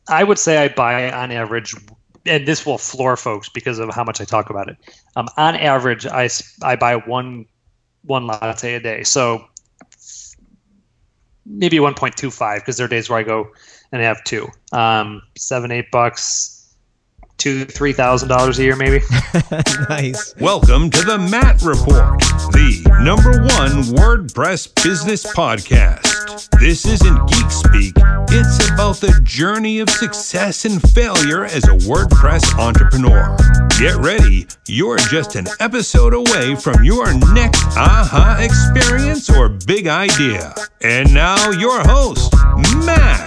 I would say I buy on average, and this will floor folks because of how much I talk about it. On average, I buy one latte a day. So maybe 1.25 because there are days where I go and have two. $7, $8, $2,000, $3,000 a year, maybe. Nice. Welcome to the Matt Report, the #1 WordPress business podcast. This isn't geek speak. It's about the journey of success and failure as a WordPress entrepreneur. Get ready. You're just an episode away from your next aha experience or big idea. And now your host, Matt.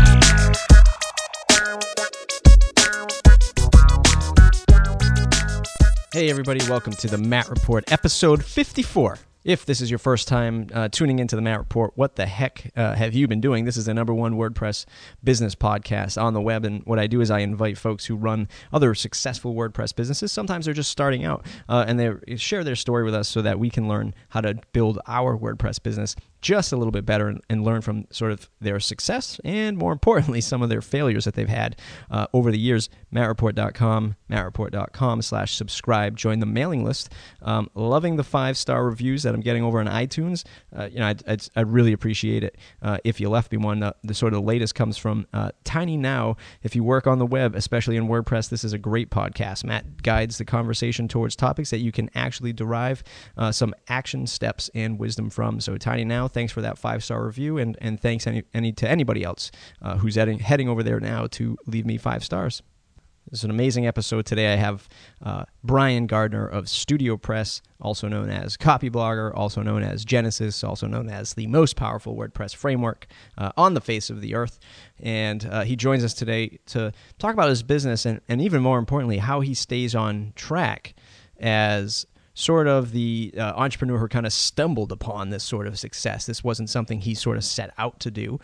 Hey everybody, welcome to the Matt Report, episode 54. If this is your first time tuning into the Matt Report, what the heck have you been doing? This is the #1 WordPress business podcast on the web, and what I do is I invite folks who run other successful WordPress businesses. Sometimes they're just starting out, and they share their story with us so that we can learn how to build our WordPress business just a little bit better and learn from sort of their success and, more importantly, some of their failures that they've had over the years. MattReport.com, MattReport.com/subscribe. Join the mailing list. Loving the 5-star reviews that I'm getting over on iTunes. I'd really appreciate it if you left me one. The sort of latest comes from Tiny Now. If you work on the web, especially in WordPress, this is a great podcast. Matt guides the conversation towards topics that you can actually derive some action steps and wisdom from. So Tiny Now, thanks for that 5-star review, and thanks to anybody else who's heading over there now to leave me 5 stars. This is an amazing episode today. I have Brian Gardner of StudioPress, also known as Copyblogger, also known as Genesis, also known as the most powerful WordPress framework on the face of the earth. And he joins us today to talk about his business and even more importantly, how he stays on track as sort of the entrepreneur who kind of stumbled upon this sort of success. This wasn't something he sort of set out to do.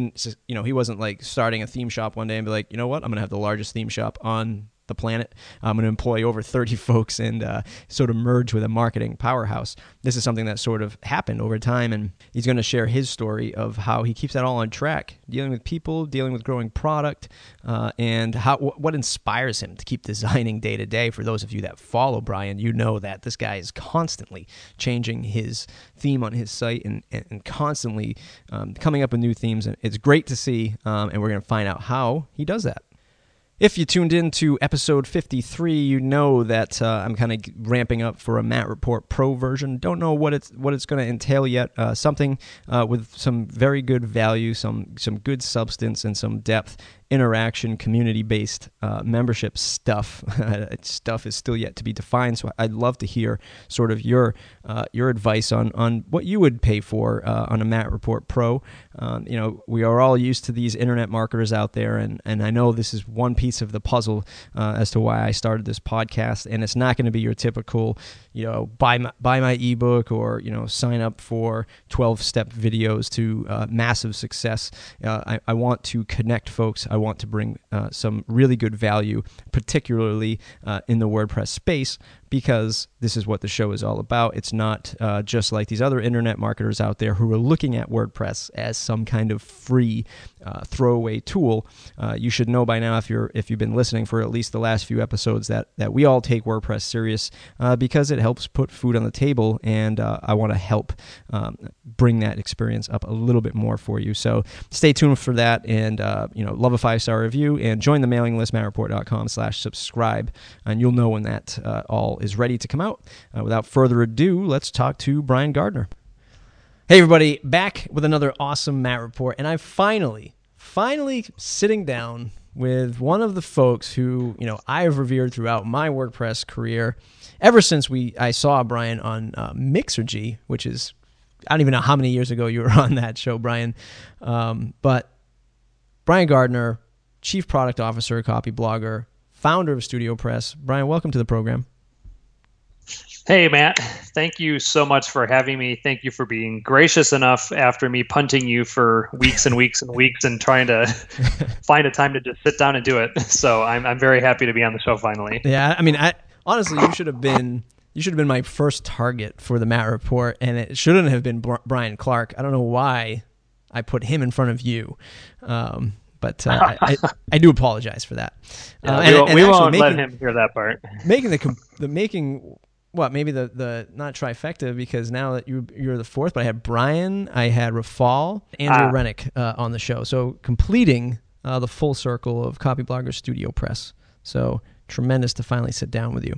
He wasn't like starting a theme shop one day and be like, you know what, I'm going to have the largest theme shop on the planet. I'm going to employ over 30 folks and sort of merge with a marketing powerhouse. This is something that sort of happened over time, and he's going to share his story of how he keeps that all on track, dealing with people, dealing with growing product, and what inspires him to keep designing day to day. For those of you that follow Brian, you know that this guy is constantly changing his theme on his site and constantly coming up with new themes, and it's great to see, and we're going to find out how he does that. If you tuned in to episode 53, you know that I'm kind of ramping up for a Matt Report Pro version. Don't know what it's going to entail yet. Something with some very good value, some good substance, and some depth. Interaction, community-based membership stuff. Stuff is still yet to be defined, so I'd love to hear sort of your advice on what you would pay for on a Matt Report Pro. We are all used to these internet marketers out there, and I know this is one piece of the puzzle as to why I started this podcast, and it's not going to be your typical, buy my ebook or, sign up for 12-step videos to massive success. I want to connect folks. I want to bring some really good value, particularly in the WordPress space, because this is what the show is all about. It's not just like these other internet marketers out there who are looking at WordPress as some kind of free throwaway tool. You should know by now, if you've been listening for at least the last few episodes, that we all take WordPress serious because it helps put food on the table, and I want to help bring that experience up a little bit more for you. So stay tuned for that, and love a 5-star review, and join the mailing list, mattreport.com/subscribe, and you'll know when that all is ready to come out. Without further ado, let's talk to Brian Gardner. Hey everybody, back with another awesome Matt Report, and I'm finally sitting down with one of the folks who I have revered throughout my WordPress career, ever since I saw Brian on Mixergy, which is, I don't even know how many years ago you were on that show, Brian, but Brian Gardner, Chief Product Officer, Copyblogger, founder of StudioPress. Brian, welcome to the program. Hey, Matt. Thank you so much for having me. Thank you for being gracious enough after me punting you for weeks and weeks and weeks and trying to find a time to just sit down and do it. So I'm very happy to be on the show finally. Yeah, I mean, honestly, you should have been my first target for the Matt Report, and it shouldn't have been Brian Clark. I don't know why I put him in front of you. But I do apologize for that. Yeah, we won't let him hear that part. Maybe the not trifecta, because now that you're the fourth, but I had Brian, I had Rafal, Andrew Rennick on the show. So completing the full circle of Copyblogger Studio Press. So tremendous to finally sit down with you.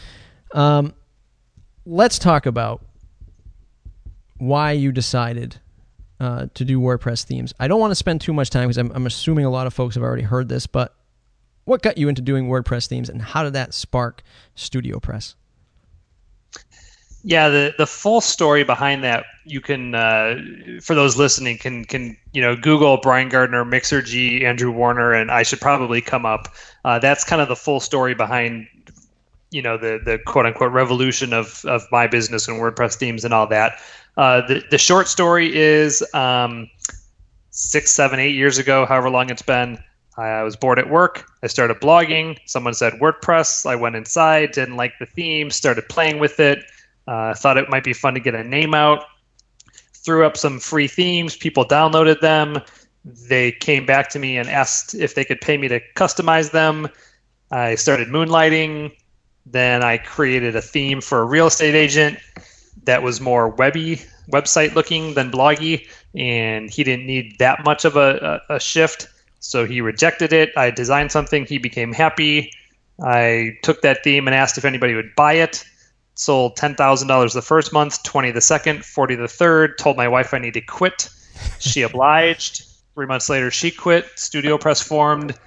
Let's talk about why you decided to do WordPress themes. I don't want to spend too much time because I'm assuming a lot of folks have already heard this, but what got you into doing WordPress themes, and how did that spark Studio Press? Yeah, the full story behind that, you can, for those listening, can Google Brian Gardner, Mixergy, Andrew Warner, and I should probably come up. That's kind of the full story behind, the quote unquote revolution of my business and WordPress themes and all that. The short story is 6, 7, 8 years ago, however long it's been, I was bored at work. I started blogging. Someone said WordPress. I went inside, didn't like the theme, started playing with it. Thought it might be fun to get a name out. Threw up some free themes. People downloaded them. They came back to me and asked if they could pay me to customize them. I started moonlighting. Then I created a theme for a real estate agent that was more website looking than bloggy, and he didn't need that much of a shift, so he rejected it. I designed something. He became happy. I took that theme and asked if anybody would buy it. Sold $10,000 the first month, 20 the second, 40 the third. Told my wife I need to quit. She obliged. 3 months later, she quit. Studio Press formed.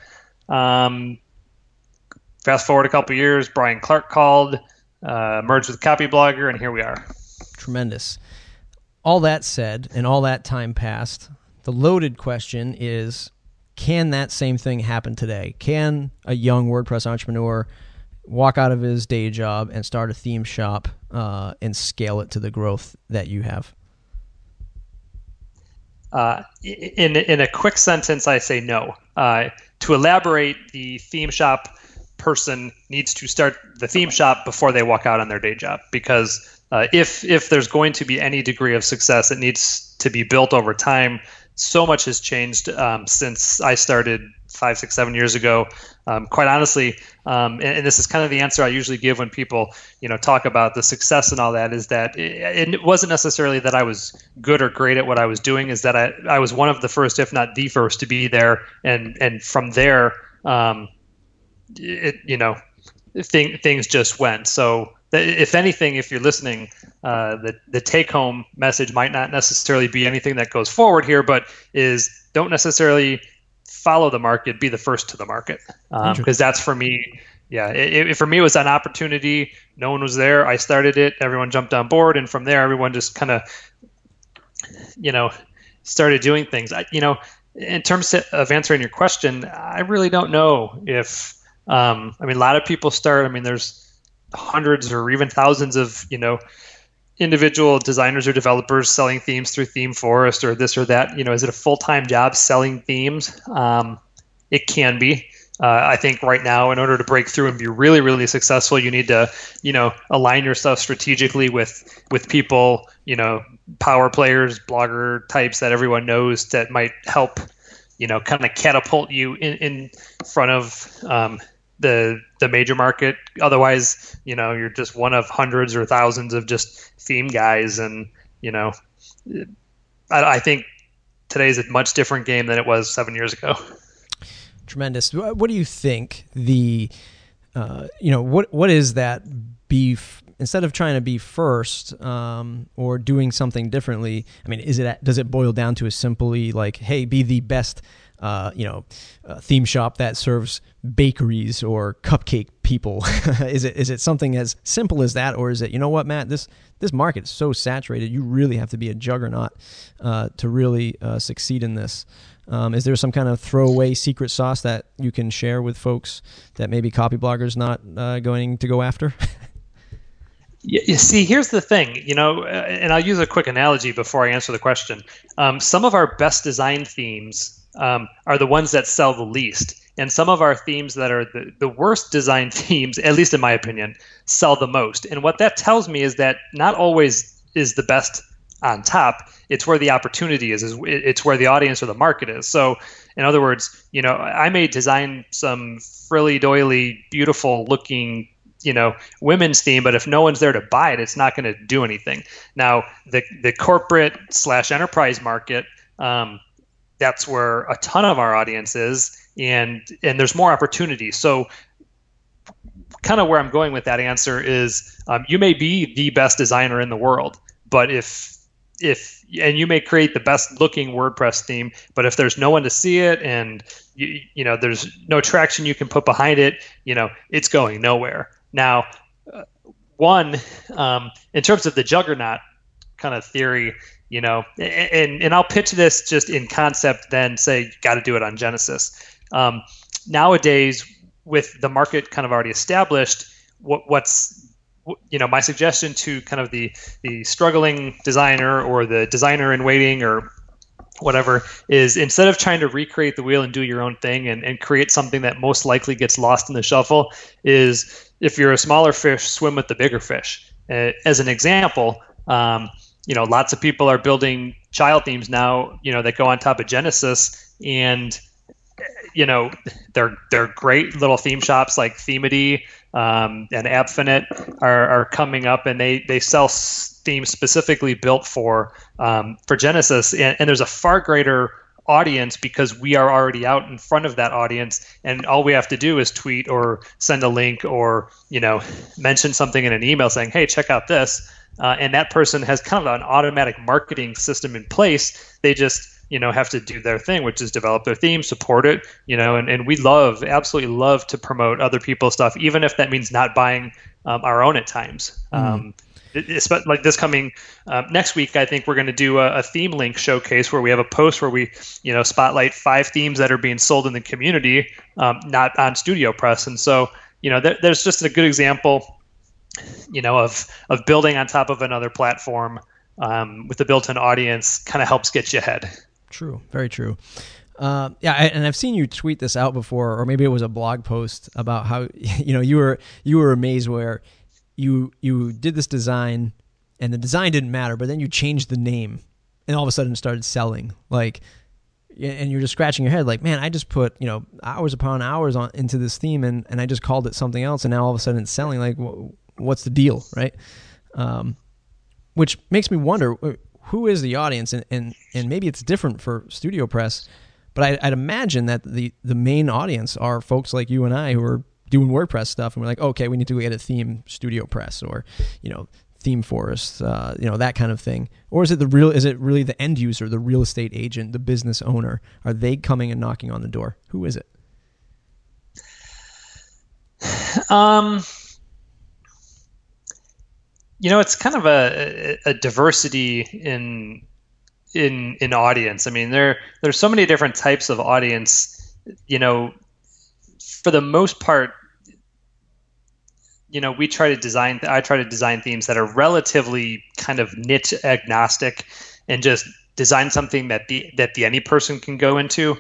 Fast forward a couple years, Brian Clark called, merged with Copyblogger, and here we are. Tremendous. All that said, and all that time passed, the loaded question is, can that same thing happen today? Can a young WordPress entrepreneur walk out of his day job and start a theme shop and scale it to the growth that you have? In a quick sentence, I say no. To elaborate, the theme shop person needs to start the theme shop before they walk out on their day job, because if there's going to be any degree of success, it needs to be built over time. So much has changed since I started 5, 6, 7 years ago. Quite honestly, and this is kind of the answer I usually give when people, talk about the success and all that, is that it wasn't necessarily that I was good or great at what I was doing, is that I was one of the first, if not the first, to be there, and from there, things just went. So if anything, if you're listening, the take-home message might not necessarily be anything that goes forward here, but is don't necessarily follow the market, be the first to the market. Because that's for me, for me, it was an opportunity. No one was there. I started it. Everyone jumped on board. And from there, everyone just kind of, started doing things. In terms of answering your question, I really don't know if, a lot of people start, there's hundreds or even thousands of, individual designers or developers selling themes through ThemeForest or this or that. Is it a full-time job selling themes? It can be. I think right now, in order to break through and be really, really successful, you need to, align yourself strategically with people, power players, blogger types that everyone knows that might help, kind of catapult you in front of the major market. Otherwise, you're just one of hundreds or thousands of just theme guys. And, I think today's a much different game than it was 7 years ago. Tremendous. What do you think what is that beef, instead of trying to be first or doing something differently? Does it boil down to as simply like, hey, be the best theme shop that serves bakeries or cupcake people? Is it something as simple as that, or is it, Matt, this market is so saturated, you really have to be a juggernaut to really succeed in this? Is there some kind of throwaway secret sauce that you can share with folks that maybe Copyblogger's not going to go after? You see, here's the thing, and I'll use a quick analogy before I answer the question. Some of our best designed themes are the ones that sell the least. And some of our themes that are the worst designed themes, at least in my opinion, sell the most. And what that tells me is that not always is the best on top. It's where the opportunity is it's where the audience or the market is. So in other words, I may design some frilly doily, beautiful looking, women's theme, but if no one's there to buy it, it's not going to do anything. Now, the corporate / enterprise market, that's where a ton of our audience is, and there's more opportunity. So kind of where I'm going with that answer is, you may be the best designer in the world, but and you may create the best looking WordPress theme, but if there's no one to see it and there's no traction you can put behind it, it's going nowhere. Now, in terms of the juggernaut kind of theory, and I'll pitch this just in concept, then say you got to do it on Genesis. Nowadays, with the market kind of already established, what's my suggestion to kind of the struggling designer or the designer in waiting or whatever is, instead of trying to recreate the wheel and do your own thing and create something that most likely gets lost in the shuffle, is if you're a smaller fish, swim with the bigger fish. As an example, lots of people are building child themes now, that go on top of Genesis, and they're great little theme shops like Themedy and Abfinite are coming up, and they sell themes specifically built for Genesis, and there's a far greater audience because we are already out in front of that audience, and all we have to do is tweet or send a link or mention something in an email saying, hey, check out this, and that person has kind of an automatic marketing system in place. They just have to do their thing, which is develop their theme, support it, and we absolutely love to promote other people's stuff, even if that means not buying our own at times. Like this coming next week, I think we're going to do a theme link showcase where we have a post where we, spotlight 5 themes that are being sold in the community, not on StudioPress. And so, there's just a good example, of building on top of another platform with a built-in audience kind of helps get you ahead. True. Very true. And I've seen you tweet this out before, or maybe it was a blog post about how, you were amazed where you did this design and the design didn't matter, but then you changed the name and all of a sudden it started selling, and you're just scratching your head like, man, I just put, hours upon hours into this theme and I just called it something else. And now all of a sudden it's selling. Like, what's the deal? Right. Which makes me wonder, who is the audience, and maybe it's different for StudioPress, but I'd imagine that the main audience are folks like you and I who are doing WordPress stuff, and we're like, okay, we need to go get a theme StudioPress or Theme Forest, that kind of thing. Or is it really the end user, the real estate agent, the business owner? Are they coming and knocking on the door? Who is it? It's kind of a diversity in audience. I mean, there's so many different types of audience. For the most part, I try to design themes that are relatively kind of niche agnostic, and just design something that the any person can go into.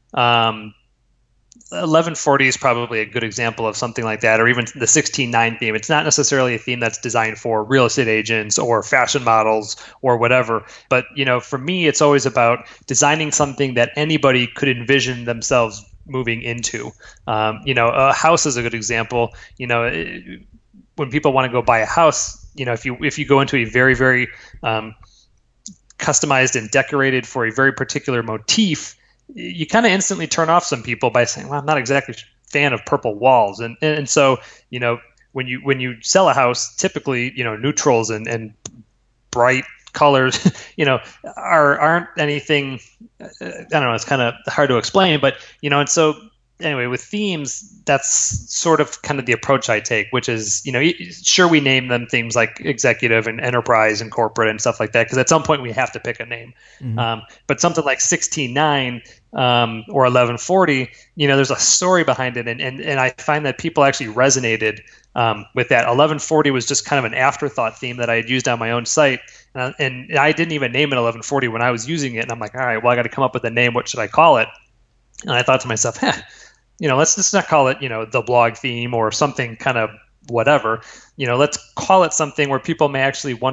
1140 is probably a good example of something like that, or even the 16.9 theme. It's not necessarily a theme that's designed for real estate agents or fashion models or whatever. But, for me, it's always about designing something that anybody could envision themselves moving into. A house is a good example. When people want to go buy a house, if you go into a very, very customized and decorated for a very particular motif, you kind of instantly turn off some people by saying, well, I'm not exactly a fan of purple walls. And so, when you sell a house, typically, neutrals and bright colors, aren't anything, I don't know, it's kind of hard to explain, but, and so anyway, with themes, that's sort of kind of the approach I take, which is, sure, we name them themes like executive and enterprise and corporate and stuff like that, because at some point we have to pick a name. Mm-hmm. But something like 16.9 or 1140, there's a story behind it. And I find that people actually resonated with that. 1140 was just kind of an afterthought theme that I had used on my own site. And I didn't even name it 1140 when I was using it. And I'm like, all right, well, I got to come up with a name. What should I call it? And I thought to myself, let's just not call it, the blog theme or something kind of whatever. Let's call it something where people may actually wonder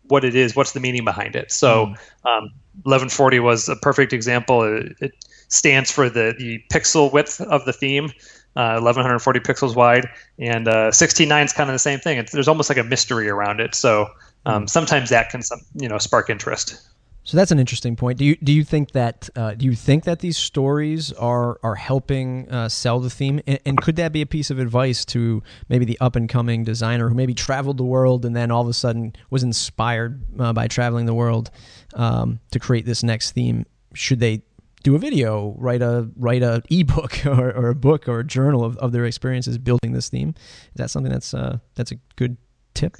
what it is, what's the meaning behind it. So 1140 was a perfect example. It stands for the pixel width of the theme, 1140 pixels wide, and 16:9 is kind of the same thing. There's almost like a mystery around it. So sometimes that can spark interest. So that's an interesting point. Do you think that these stories are helping sell the theme, and could that be a piece of advice to maybe the up and coming designer who maybe traveled the world and then all of a sudden was inspired by traveling the world to create this next theme? Should they do a video, write a ebook or a book or a journal of their experiences building this theme? Is that something that's a good tip?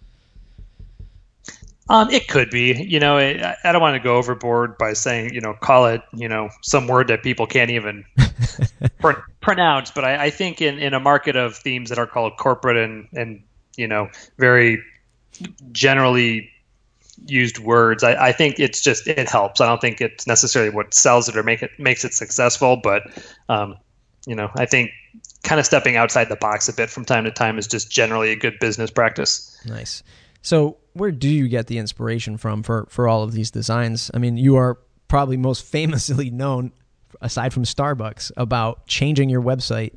It could be. I don't want to go overboard by saying, call it, some word that people can't even pronounce. But I think in a market of themes that are called corporate and very generally used words, I think it helps. I don't think it's necessarily what sells it or makes it successful. But, I think kind of stepping outside the box a bit from time to time is just generally a good business practice. Nice. So where do you get the inspiration from for all of these designs? I mean, you are probably most famously known, aside from Starbucks, about changing your website,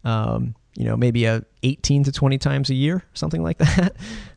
maybe 18 to 20 times a year, something like that.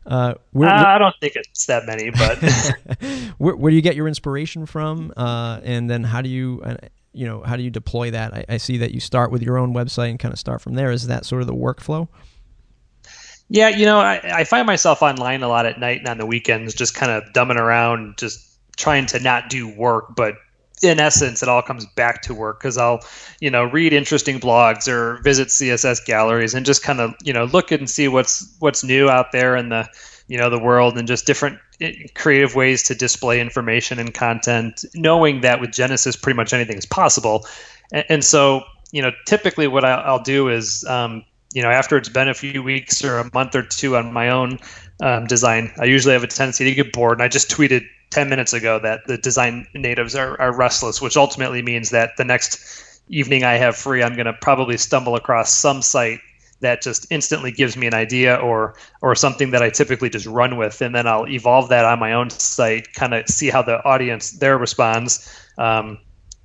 I don't think it's that many, but where do you get your inspiration from? And then how do you deploy that? I see that you start with your own website and kind of start from there. Is that sort of the workflow? Yeah, I find myself online a lot at night and on the weekends, just kind of dumbing around, just trying to not do work. But in essence, it all comes back to work because I'll, read interesting blogs or visit CSS galleries and just kind of, look and see what's new out there in the, the world, and just different creative ways to display information and content, knowing that with Genesis, pretty much anything is possible. And so, typically what I'll do is, after it's been a few weeks or a month or two on my own design, I usually have a tendency to get bored. And I just tweeted 10 minutes ago that the design natives are restless, which ultimately means that the next evening I have free, I'm going to probably stumble across some site that just instantly gives me an idea or something that I typically just run with. And then I'll evolve that on my own site, kind of see how the audience there responds. And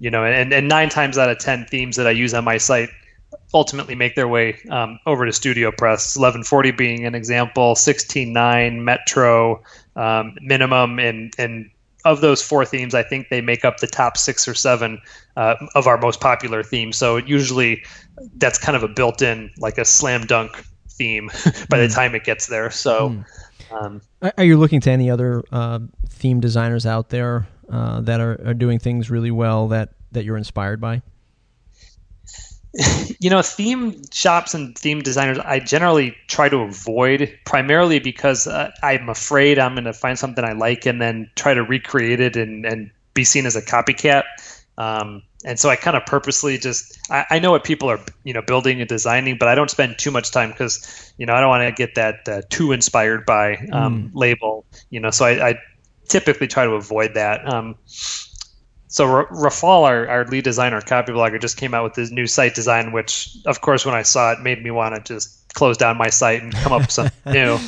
9 times out of 10 themes that I use on my site ultimately make their way over to Studio Press, 1140 being an example, 16:9, Metro, Minimum, and of those 4 themes, I think they make up the top 6 or 7 of our most popular themes. So usually that's kind of a built-in, like a slam dunk theme by the time it gets there. So, are you looking to any other theme designers out there that are doing things really well that you're inspired by? Theme shops and theme designers, I generally try to avoid, primarily because I'm afraid I'm going to find something I like and then try to recreate it and be seen as a copycat. And so I kind of purposely I know what people are, building and designing, but I don't spend too much time because, I don't want to get that too inspired by label, so I typically try to avoid that. So Rafal, our lead designer, copy blogger, just came out with this new site design, which, of course, when I saw it, made me want to just close down my site and come up with something new.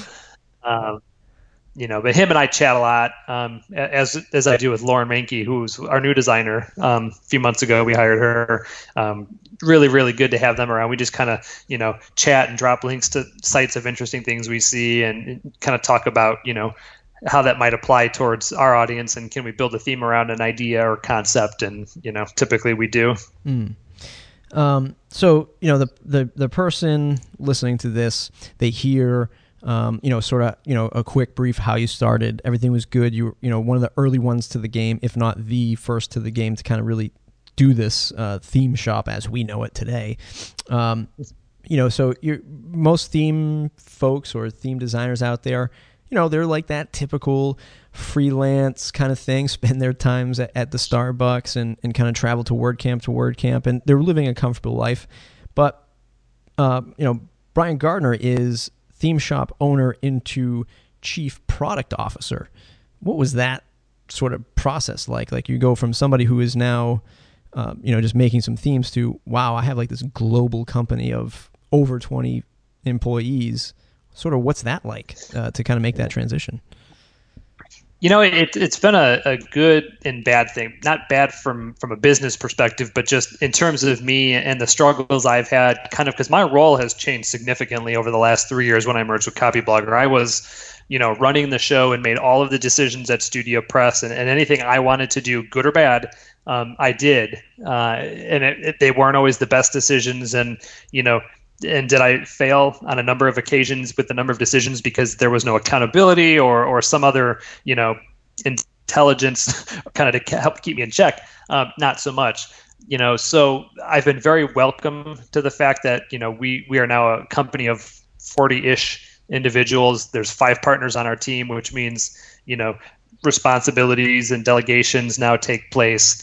But him and I chat a lot, as I do with Lauren Mankey, who's our new designer. A few months ago, we hired her. Really, really good to have them around. We just kind of, chat and drop links to sites of interesting things we see and kind of talk about, how that might apply towards our audience, and can we build a theme around an idea or concept? And typically we do. So the person listening to this, they hear sort of a quick brief how you started. Everything was good. You were one of the early ones to the game, if not the first to the game, to kind of really do this theme shop as we know it today. So most theme folks or theme designers out there, they're like that typical freelance kind of thing, spend their times at the Starbucks and kind of travel to WordCamp, and they're living a comfortable life. But, Brian Gardner is theme shop owner into chief product officer. What was that sort of process like? Like, you go from somebody who is now, just making some themes to, wow, I have like this global company of over 20 employees. Sort of what's that like to kind of make that transition? It's been a good and bad thing. Not bad from a business perspective, but just in terms of me and the struggles I've had, kind of because my role has changed significantly over the last 3 years when I merged with Copyblogger. I was, running the show and made all of the decisions at Studio Press, and anything I wanted to do, good or bad, I did. And they weren't always the best decisions, and and did I fail on a number of occasions with the number of decisions because there was no accountability or some other, intelligence kind of to help keep me in check? Not so much. So I've been very welcome to the fact that, we are now a company of 40-ish individuals. There's 5 partners on our team, which means, responsibilities and delegations now take place.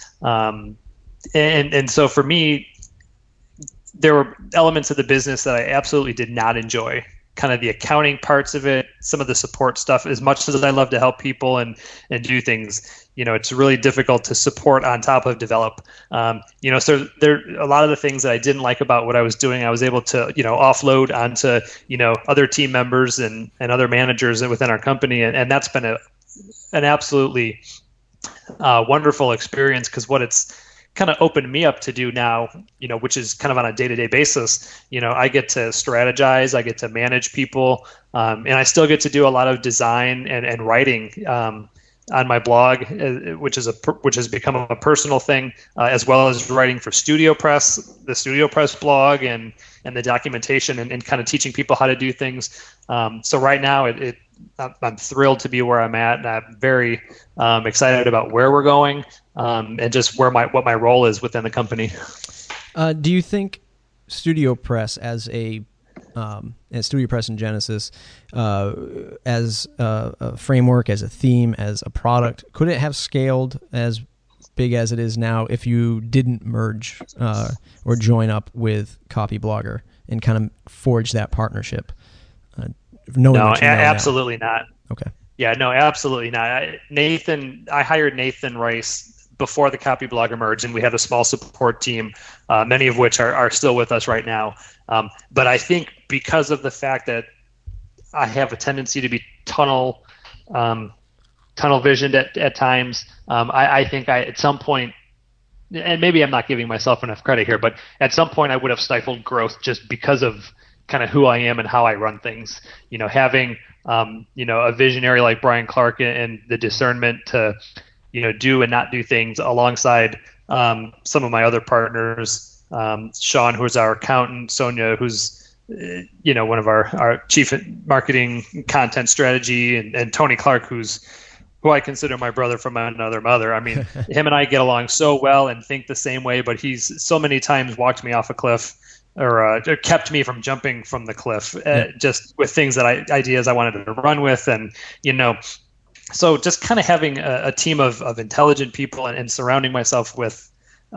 And so for me, there were elements of the business that I absolutely did not enjoy, kind of the accounting parts of it, some of the support stuff. As much as I love to help people and do things, it's really difficult to support on top of develop. So there a lot of the things that I didn't like about what I was doing, I was able to, offload onto, other team members and other managers within our company. And that's been an absolutely wonderful experience, because what it's kind of opened me up to do now, which is kind of on a day-to-day basis, I get to strategize, I get to manage people, and I still get to do a lot of design and writing on my blog, which has become a personal thing, as well as writing for Studio Press, the Studio Press blog, and the documentation, and kind of teaching people how to do things. So right now, I'm thrilled to be where I'm at, and I'm very excited about where we're going, and just what my role is within the company. Do you think Studio Press as Studio Press and Genesis, as a framework, as a theme, as a product, could it have scaled as big as it is now if you didn't merge or join up with Copyblogger and kind of forge that partnership? No, absolutely not. Okay. Yeah, no, absolutely not. I hired Nathan Rice before the Copyblogger merge, and we had a small support team, many of which are still with us right now. But I think because of the fact that I have a tendency to be tunnel visioned at times, I think at some point, and maybe I'm not giving myself enough credit here, but at some point I would have stifled growth just because of kind of who I am and how I run things. Having a visionary like Brian Clark and the discernment to do and not do things alongside some of my other partners, Sean, who's our accountant, Sonia, who's one of our chief marketing content strategy, and Tony Clark, who I consider my brother from another mother. I mean, him and I get along so well and think the same way, but he's so many times walked me off a cliff or kept me from jumping from the cliff, just with things ideas I wanted to run with. And, so just kind of having a team of intelligent people and surrounding myself with,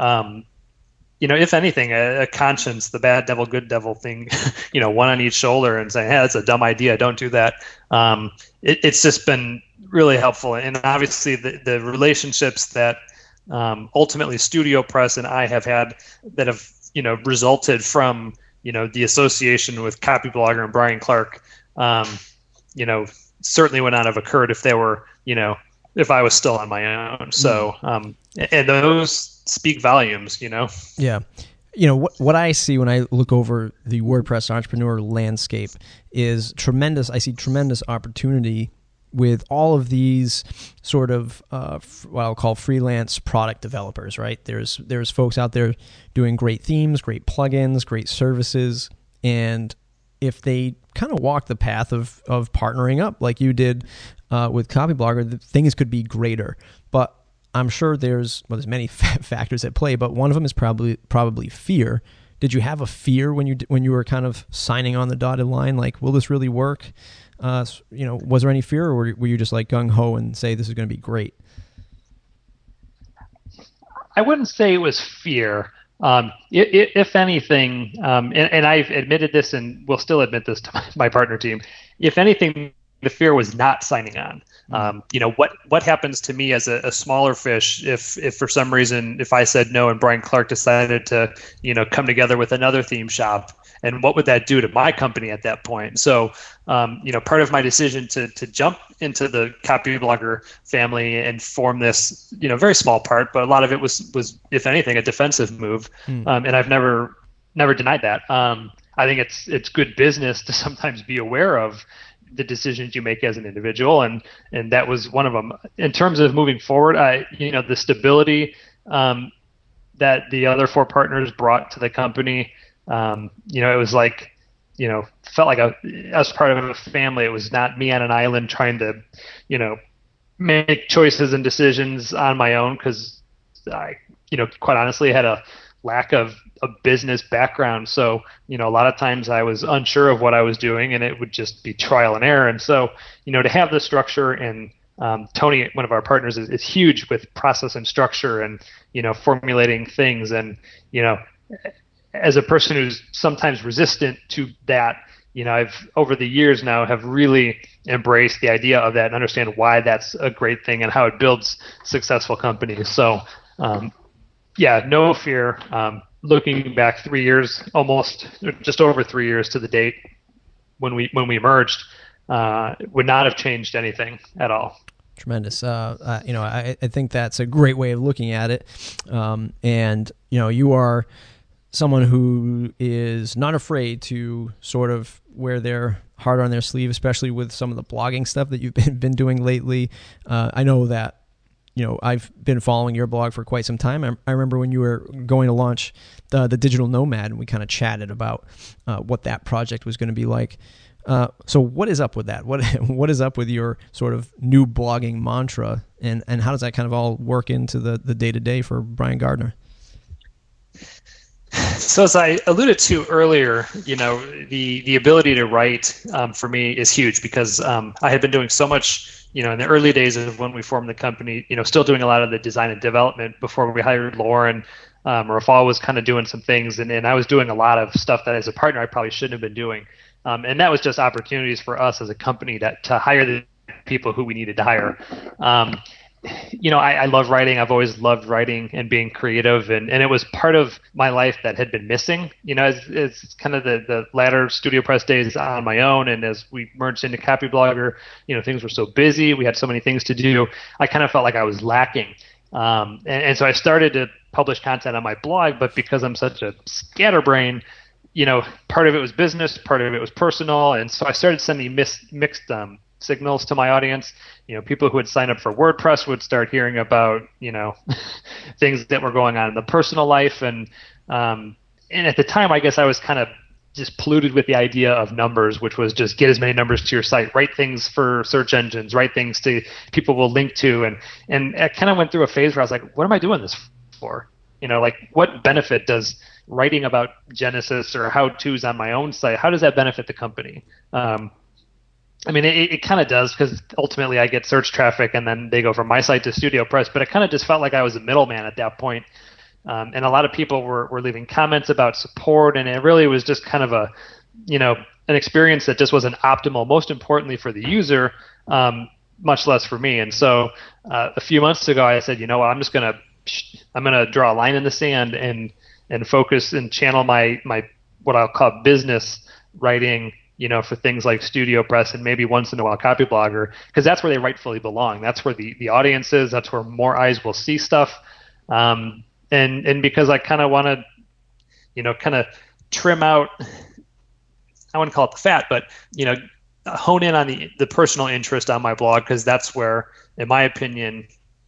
if anything, a conscience, the bad devil, good devil thing, one on each shoulder, and saying, hey, that's a dumb idea, don't do that. It's just been really helpful. And obviously the relationships that ultimately Studio Press and I have had that have, resulted from, the association with Copyblogger and Brian Clark, certainly would not have occurred if they were, if I was still on my own. So, and those speak volumes, Yeah. What I see when I look over the WordPress entrepreneur landscape is tremendous. I see tremendous opportunity with all of these sort of what I'll call freelance product developers, right? There's folks out there doing great themes, great plugins, great services, and if they kind of walk the path of partnering up like you did with Copyblogger, things could be greater. But I'm sure there's many factors at play, but one of them is probably fear. Did you have a fear when you were kind of signing on the dotted line? Like, will this really work? Was there any fear, or were you just like gung ho and say this is going to be great? I wouldn't say it was fear. If anything, and I've admitted this and will still admit this to my partner team, if anything, the fear was not signing on. What happens to me as a smaller fish if for some reason, if I said no and Brian Clark decided to, come together with another theme shop, and what would that do to my company at that point? So, part of my decision to jump into the Copyblogger family and form this, very small part, but a lot of it was if anything, a defensive move. And I've never denied that. I think it's good business to sometimes be aware of the decisions you make as an individual, and that was one of them. In terms of moving forward, the stability that the other 4 partners brought to the company, it was like, felt like as part of a family. It was not me on an island trying to, make choices and decisions on my own, because I, quite honestly, had a lack of a business background. So, a lot of times I was unsure of what I was doing, and it would just be trial and error. And so, to have the structure, and Tony, one of our partners, is huge with process and structure and, formulating things. And, as a person who's sometimes resistant to that, I've over the years now have really embraced the idea of that and understand why that's a great thing and how it builds successful companies. So, no fear. Looking back 3 years, almost just over 3 years to the date when we merged, would not have changed anything at all. Tremendous. I think that's a great way of looking at it. And you are someone who is not afraid to sort of wear their heart on their sleeve, especially with some of the blogging stuff that you've been doing lately. I know that, I've been following your blog for quite some time. I remember when you were going to launch the Digital Nomad, and we kind of chatted about what that project was going to be like. So what is up with that? What is up with your sort of new blogging mantra, and how does that kind of all work into the day-to-day for Brian Gardner? So as I alluded to earlier, the ability to write for me is huge, because I had been doing so much, in the early days of when we formed the company, still doing a lot of the design and development before we hired Lauren. Rafal was kind of doing some things, and I was doing a lot of stuff that as a partner I probably shouldn't have been doing. And that was just opportunities for us as a company to hire the people who we needed to hire. I love writing. I've always loved writing and being creative, and it was part of my life that had been missing. As kind of the latter Studio Press days on my own, and as we merged into Copyblogger, things were so busy. We had so many things to do. I kind of felt like I was lacking, and so I started to publish content on my blog. But because I'm such a scatterbrain, part of it was business, part of it was personal, and so I started sending mixed signals to my audience. People who would sign up for WordPress would start hearing about, things that were going on in the personal life. And at the time, I guess I was kind of just polluted with the idea of numbers, which was just get as many numbers to your site, write things for search engines, write things to people will link to. And I kind of went through a phase where I was like, what am I doing this for? What benefit does writing about Genesis or how-tos on my own site, how does that benefit the company? It kind of does, because ultimately I get search traffic and then they go from my site to Studio Press, but it kind of just felt like I was a middleman at that point. And a lot of people were leaving comments about support, and it really was just kind of an experience that just wasn't optimal, most importantly for the user, much less for me. And so a few months ago I said, I'm going to draw a line in the sand and focus and channel my what I'll call business writing, for things like Studio Press and maybe once in a while Copyblogger, because that's where they rightfully belong. That's where the audience is. That's where more eyes will see stuff. And because I kind of want to, kind of trim out, I wouldn't call it the fat, but, hone in on the personal interest on my blog, because that's where, in my opinion,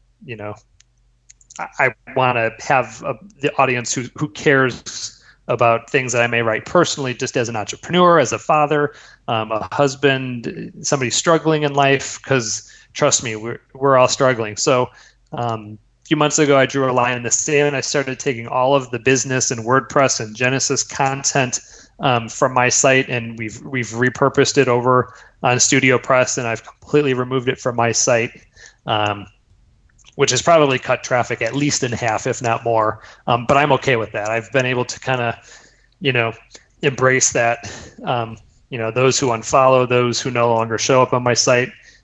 I want to have the audience who cares about things that I may write personally, just as an entrepreneur, as a father, a husband, somebody struggling in life, because trust me, we're all struggling. So a few months ago, I drew a line in the sand. I started taking all of the business and WordPress and Genesis content from my site, and we've repurposed it over on Studio Press, and I've completely removed it from my site. Which has probably cut traffic at least in half, if not more. But I'm okay with that. I've been able to kind of, embrace that. Those who unfollow, those who no longer show up on my site,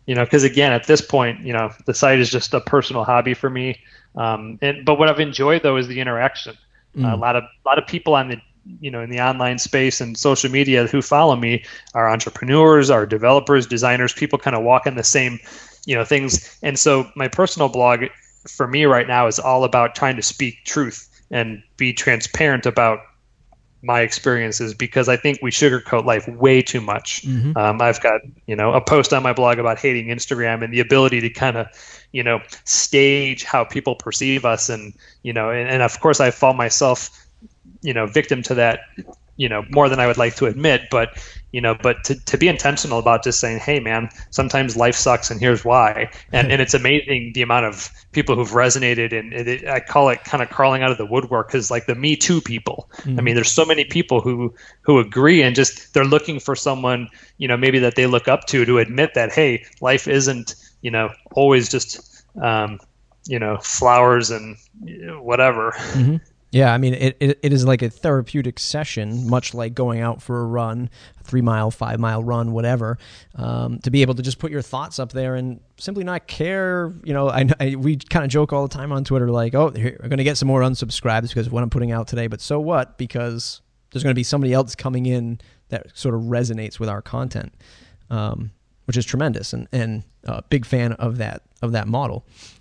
because again, at this point, the site is just a personal hobby for me. But what I've enjoyed though is the interaction. A lot of people on the in the online space and social media who follow me are entrepreneurs, are developers, designers, people kind of walk in the same things. And so my personal blog for me right now is all about trying to speak truth and be transparent about my experiences, because I think we sugarcoat life way too much. I've got, a post on my blog about hating Instagram and the ability to kind of, stage how people perceive us. And of course I fall myself, victim to that, more than I would like to admit, but to be intentional about just saying, hey man, sometimes life sucks and here's why. And it's amazing the amount of people who've resonated, and I call it kind of crawling out of the woodwork, because like the Me Too people, I mean, there's so many people who agree, and just, they're looking for someone, maybe that they look up to admit that, hey, life isn't, always just, flowers and whatever. Yeah, I mean, it is like a therapeutic session, much like going out for a run, a 3-mile, 5-mile run, whatever, to be able to just put your thoughts up there and simply not care. We kind of joke all the time on Twitter, like, oh, we're going to get some more unsubscribes because of what I'm putting out today, but so what? Because there's going to be somebody else coming in that sort of resonates with our content, which is tremendous, and a big fan of that model.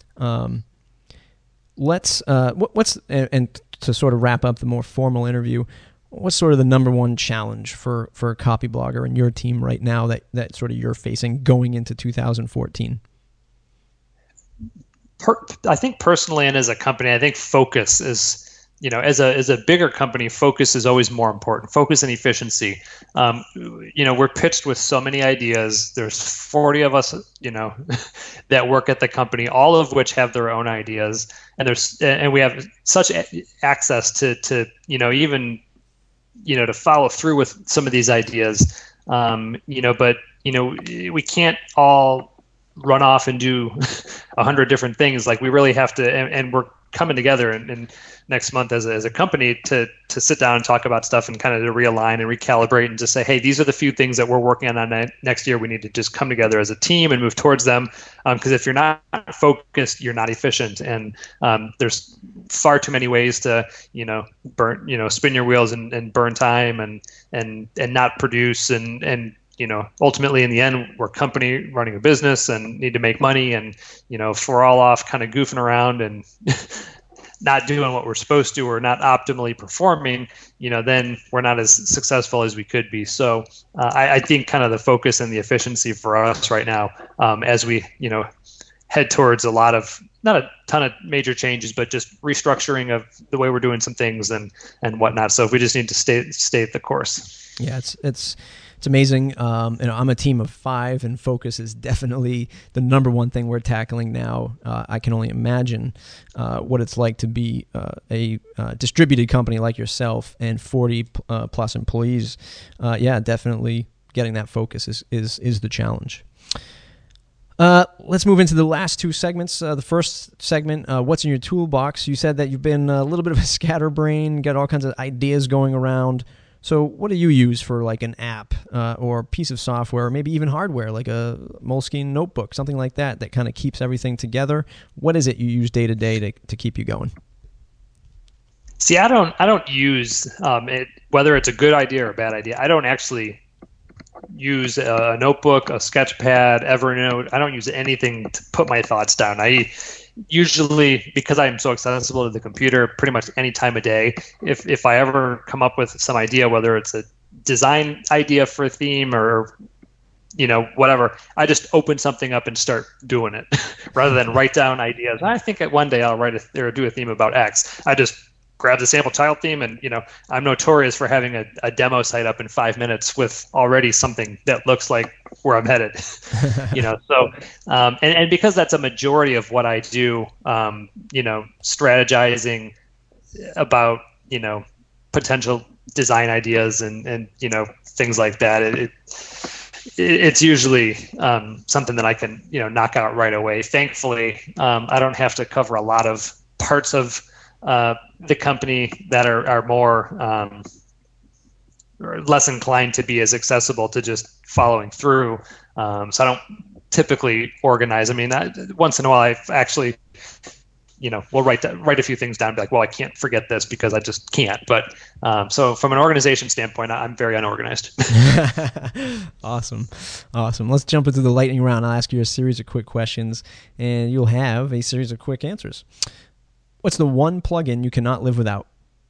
What's to sort of wrap up the more formal interview, what's sort of the number one challenge for a copy blogger and your team right now that sort of you're facing going into 2014? I think personally, and as a company, I think focus is, as a bigger company, focus is always more important. Focus and efficiency. We're pitched with so many ideas. There's 40 of us, that work at the company, all of which have their own ideas, and we have such access to even to follow through with some of these ideas. But we can't all run off and do 100 different things. Like, we really have to, and we're coming together and next month as a company to sit down and talk about stuff and kind of to realign and recalibrate and just say, hey, these are the few things that we're working on next year. We need to just come together as a team and move towards them. Because if you're not focused, you're not efficient. And there's far too many ways to, spin your wheels and burn time and not produce. And ultimately in the end, we're a company running a business and need to make money. And, if we're all off kind of goofing around and not doing what we're supposed to or not optimally performing, then we're not as successful as we could be. So I think kind of the focus and the efficiency for us right now, as we, head towards not a ton of major changes, but just restructuring of the way we're doing some things and whatnot. So if we just need to stay the course. Yeah, it's amazing. I'm a team of 5, and focus is definitely the number one thing we're tackling now. I can only imagine what it's like to be a distributed company like yourself and 40 plus employees. Yeah, definitely getting that focus is the challenge. Let's move into the last 2 segments. The first segment, what's in your toolbox? You said that you've been a little bit of a scatterbrain, got all kinds of ideas going around. So what do you use for like an app or piece of software, or maybe even hardware, like a Moleskine notebook, something like that kind of keeps everything together? What is it you use day to day to keep you going? See, I don't use it, whether it's a good idea or a bad idea. I don't actually use a notebook, a Sketchpad, Evernote. I don't use anything to put my thoughts down. I usually, because I'm so accessible to the computer pretty much any time of day, if I ever come up with some idea, whether it's a design idea for a theme or whatever, I just open something up and start doing it rather than write down ideas. I think that one day I'll do a theme about X. I just grab the sample child theme, and I'm notorious for having a demo site up in 5 minutes with already something that looks like where I'm headed. So and because that's a majority of what I do, strategizing about potential design ideas and things like that, it's usually something that I can knock out right away. Thankfully, I don't have to cover a lot of parts of the company that are more or less inclined to be as accessible to just following through. So I don't typically organize. I mean, once in a while, I actually, we'll write a few things down and be like, well, I can't forget this because I just can't. But so from an organization standpoint, I'm very unorganized. Awesome. Let's jump into the lightning round. I'll ask you a series of quick questions, and you'll have a series of quick answers. What's the one plugin you cannot live without?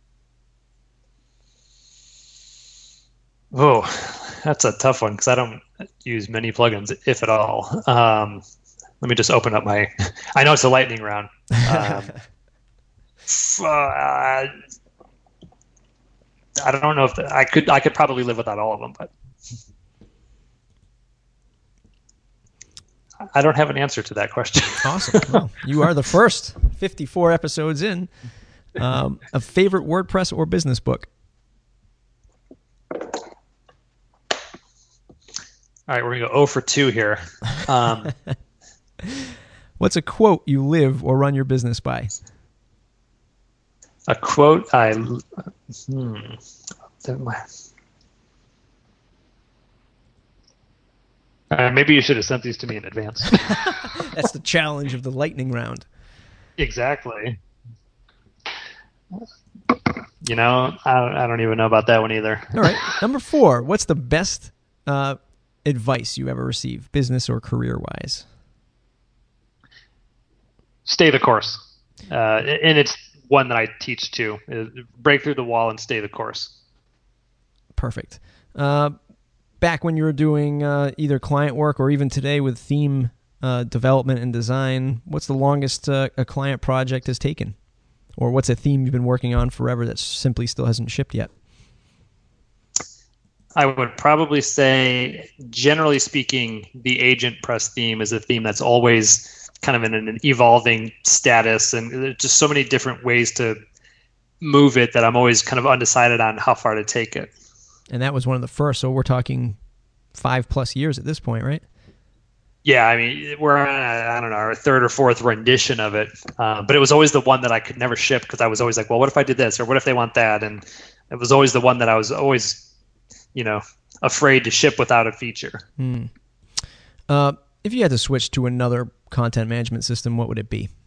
Oh, that's a tough one because I don't use many plugins, if at all. Let me just open up I know it's a lightning round. I don't know if I could probably live without all of them, but I don't have an answer to that question. Awesome. Well, you are the first 54 episodes in. A favorite WordPress or business book? All right, we're going to go 0 for 2 here. What's a quote you live or run your business by? A quote maybe you should have sent these to me in advance. That's the challenge of the lightning round. Exactly. I don't even know about that one either. All right. Number 4, what's the best advice you ever received, business or career-wise? Stay the course. And it's one that I teach too. Break through the wall and stay the course. Perfect. Back when you were doing either client work or even today with theme development and design, what's the longest a client project has taken? Or what's a theme you've been working on forever that simply still hasn't shipped yet? I would probably say, generally speaking, the AgentPress theme is a theme that's always kind of in an evolving status, and there's just so many different ways to move it that I'm always kind of undecided on how far to take it. And that was one of the first, so we're talking 5+ years at this point, right? Yeah, I mean, we're on, I don't know, our 3rd or 4th rendition of it, but it was always the one that I could never ship because I was always like, well, what if I did this, or what if they want that? And it was always the one that I was always, afraid to ship without a feature. If you had to switch to another content management system, what would it be?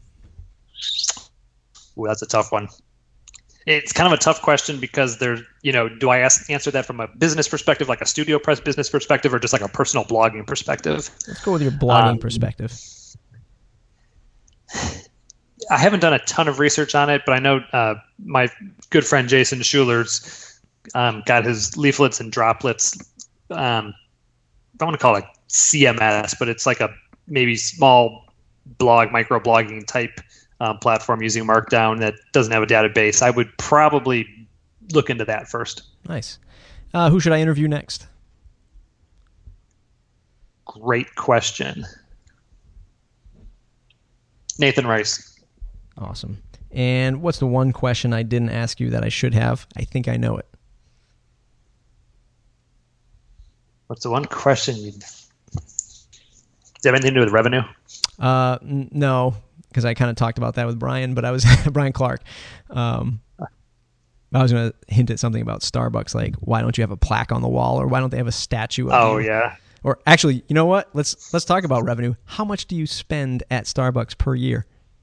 Ooh, that's a tough one. It's kind of a tough question because do I answer that from a business perspective, like a StudioPress business perspective, or just like a personal blogging perspective? Let's go with your blogging perspective. I haven't done a ton of research on it, but I know my good friend Jason Schuler's got his leaflets and droplets. I don't want to call it CMS, but it's like a maybe small blog, microblogging type platform using Markdown that doesn't have a database. I would probably look into that first. Nice. Who should I interview next? Great question. Nathan Rice. Awesome. And what's the one question I didn't ask you that I should have? I think I know it. What's the one question does it have anything to do with revenue? No, because I kind of talked about that with Brian, but I was Brian Clark. I was going to hint at something about Starbucks, like why don't you have a plaque on the wall, or why don't they have a statue of you? Yeah. Or actually, you know what? Let's talk about revenue. How much do you spend at Starbucks per year?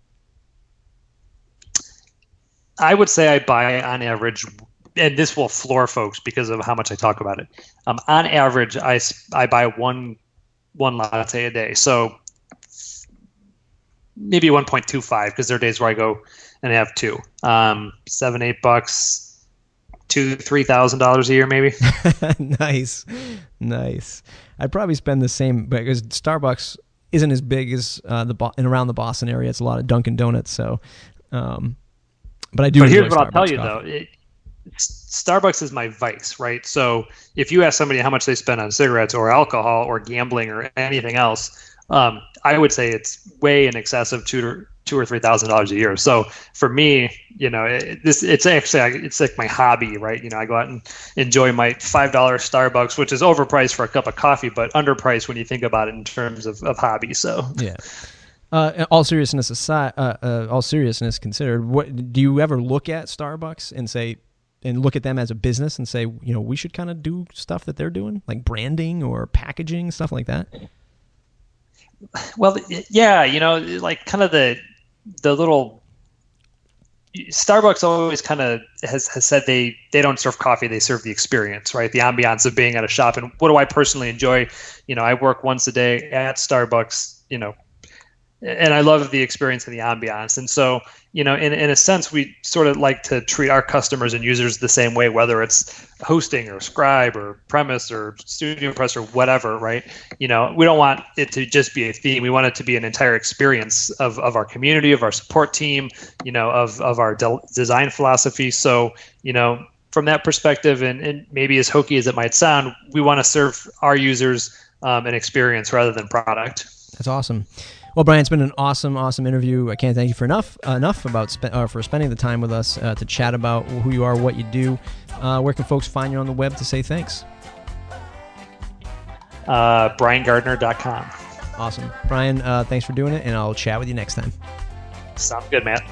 I would say I buy on average, and this will floor folks because of how much I talk about it. On average, I buy one latte a day. So maybe 1.25 because there are days where I go and have 2. $7-8, $2,000-$3,000 a year maybe. Nice. I'd probably spend the same because Starbucks isn't as big as and around the Boston area. It's a lot of Dunkin' Donuts. So, but I do. But here's what I'll Starbucks tell you coffee. though. Starbucks is my vice, right? So if you ask somebody how much they spend on cigarettes or alcohol or gambling or anything else, I would say it's way in excess of $2,000 or $3,000 a year. So for me, it's like my hobby, right? I go out and enjoy my $5 Starbucks, which is overpriced for a cup of coffee, but underpriced when you think about it in terms of hobby. So yeah. All seriousness aside, all seriousness considered, what do you ever look at Starbucks and look at them as a business and say, we should kind of do stuff that they're doing, like branding or packaging, stuff like that? Well, yeah, like kind of the little Starbucks always kind of has said they don't serve coffee, they serve the experience, right? The ambiance of being at a shop. And what do I personally enjoy? I work once a day at Starbucks, and I love the experience and the ambiance. And so, in a sense, we sort of like to treat our customers and users the same way, whether it's hosting or Scribe or Premise or StudioPress or whatever, right? We don't want it to just be a theme. We want it to be an entire experience of our community, of our support team, of our design philosophy. So, from that perspective, and maybe as hokey as it might sound, we want to serve our users an experience rather than product. That's awesome. Well, Brian, it's been an awesome interview. I can't thank you for enough about for spending the time with us to chat about who you are, what you do. Where can folks find you on the web to say thanks? BrianGardner.com. Awesome. Brian, thanks for doing it, and I'll chat with you next time. Sounds good, Matt.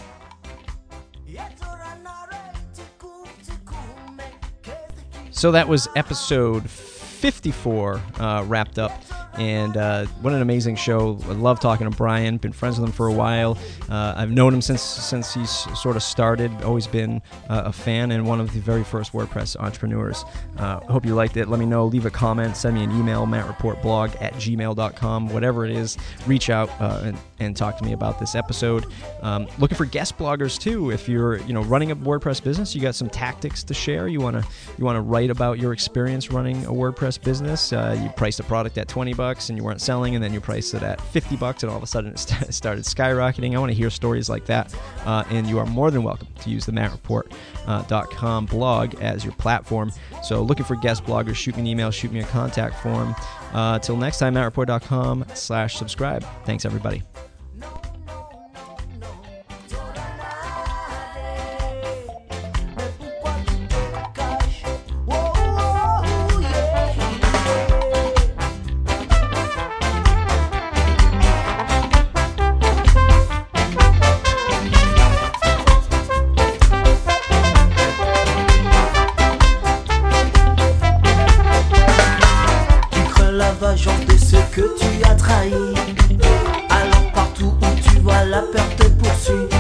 So that was episode 54 wrapped up. And what an amazing show. I love talking to Brian. Been friends with him for a while. I've known him since he's sort of started. Always been a fan and one of the very first WordPress entrepreneurs. Hope you liked it. Let me know. Leave a comment. Send me an email, mattreportblog@gmail.com. Whatever it is, reach out and talk to me about this episode. Looking for guest bloggers too. If you're running a WordPress business, you got some tactics to share. You wanna write about your experience running a WordPress business. You priced a product at $20 and you weren't selling, and then you priced it at $50 and all of a sudden it started skyrocketing. I want to hear stories like that, and you are more than welcome to use the mattreport.com blog as your platform. So looking for guest bloggers, shoot me an email, shoot me a contact form. Till next time, mattreport.com/subscribe. Thanks, everybody. De ce que tu as trahi. Alors partout où tu vas, la peur te poursuit.